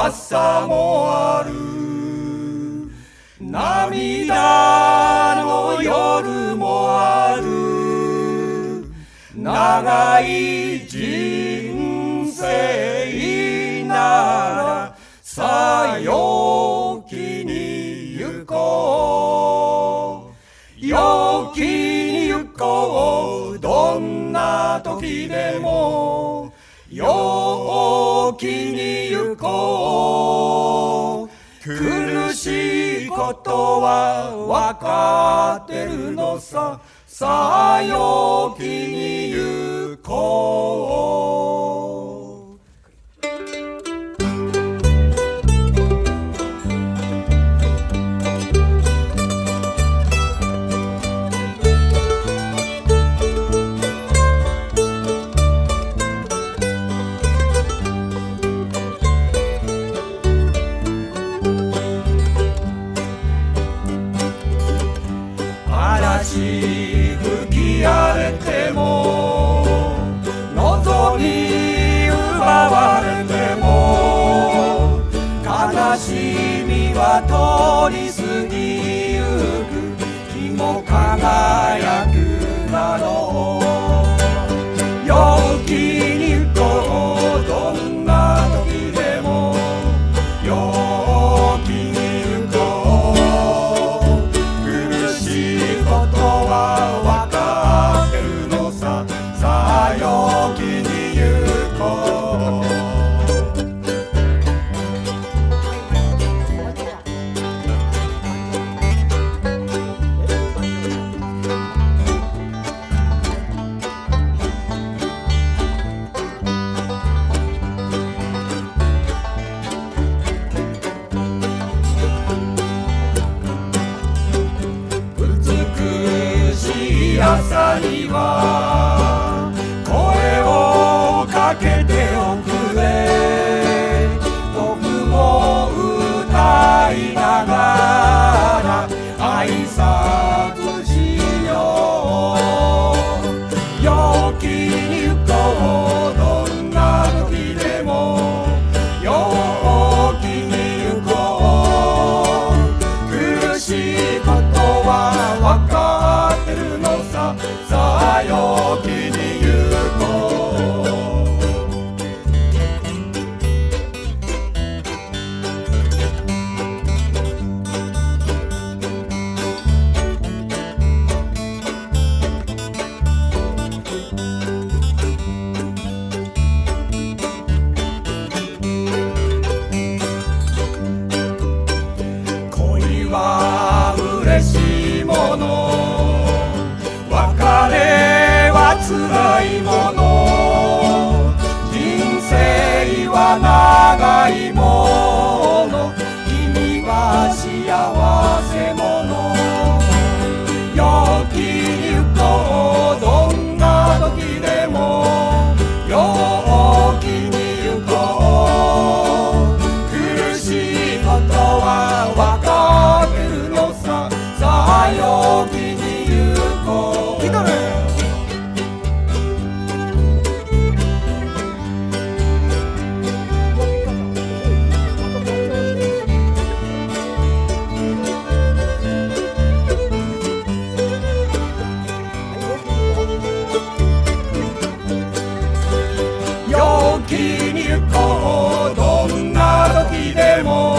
朝もある。涙の夜もある。長い人生ならさあ陽気に行こう。陽気に行こう。どんな時でも陽気に行こう。苦しいことは分かってるのさ。さあ陽気に行こう。吹き荒れても望み奪われても悲しみは通り過ぎゆく。日も輝くだろう。陽気に行こう。どんな時でも陽気に行こう。苦しいことは分かってるのさ。さあ陽気に行こう。朝には声をかけておくれ。僕も歌いながら挨拶しよう。陽気に行こう。どんな時でも陽気に行こう。苦しいことは分かってるのさ。さあ陽気に行こう。恋は嬉しいもの。別れは辛いもの。人生は長いもの。君は幸せ者。陽気に行こう。どんな時でも陽気に行こう。苦しいことは分かってるのさ。さあ陽気に行こう。陽気に行こう。どんな時でも